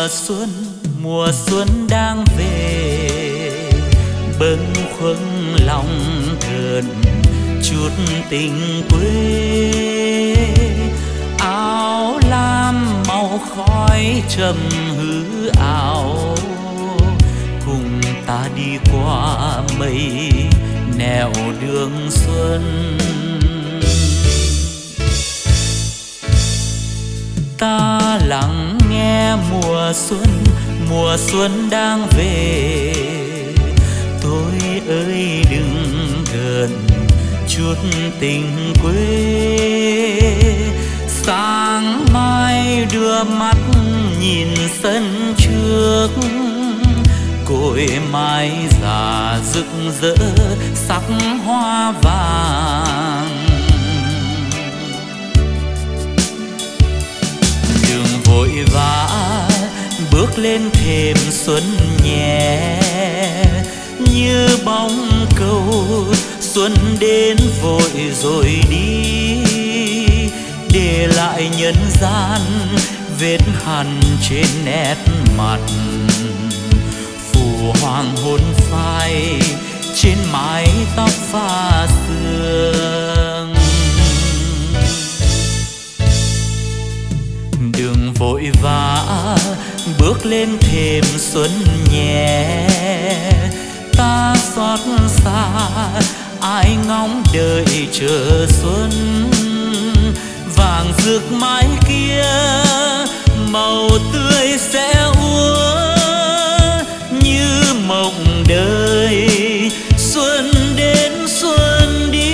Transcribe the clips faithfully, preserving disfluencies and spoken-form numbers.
mùa xuân, mùa xuân đang về, bâng khuâng lòng thờn chút tình quê. Áo lam màu khói trầm hư ảo, cùng ta đi qua mây nẻo đường xuân. Ta lắng nghe mùa xuân, mùa xuân đang về. Tôi ơi đừng gần chút tình quê. Sáng mai đưa mắt nhìn sân trước, cội mai già rực rỡ sắc hoa vàng. Đường vội vã bước lên thềm xuân nhẹ, như bóng câu xuân đến vội rồi đi, để lại nhân gian vết hằn trên nét mặt. Phủ hoàng hôn phai trên mái tóc pha sương. Đường vội vã bước lên thềm xuân nhẹ, ta xót xa ai ngóng đợi chờ xuân. Vàng rực mái kia màu tươi sẽ úa, như mộng đời xuân đến xuân đi.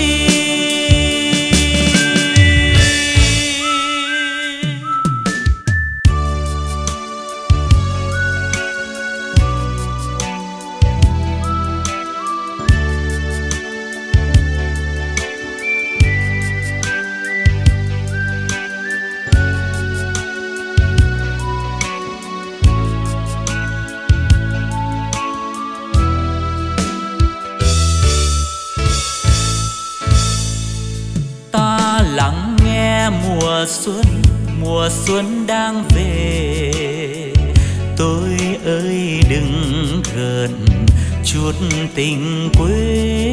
Lắng nghe mùa xuân, mùa xuân đang về. Tôi ơi đừng gần chút tình quê.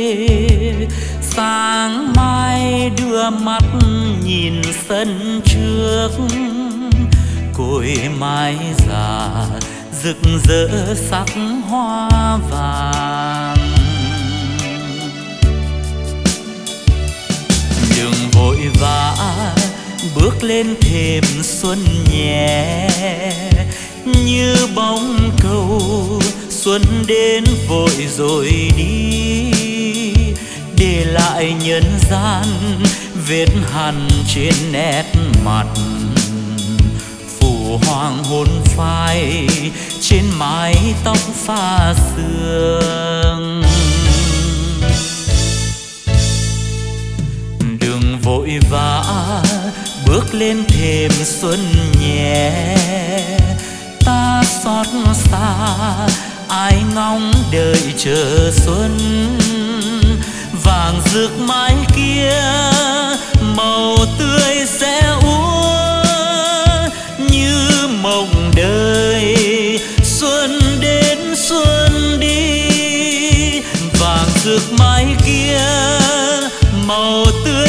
Sáng mai đưa mắt nhìn sân trước, cội mai già rực rỡ sắc hoa vàng. Đường vội vã bước lên thềm xuân nhẹ, như bóng câu xuân đến vội rồi đi, để lại nhân gian vết hằn trên nét mặt. Phủ hoàng hôn phai trên mái tóc pha sương. Vội vã bước lên thềm xuân nhẹ, ta xót xa ai ngóng đợi chờ xuân. Vàng rực mái kia màu tươi sẽ úa, như mộng đời xuân đến xuân đi. Vàng rực mái kia màu tươi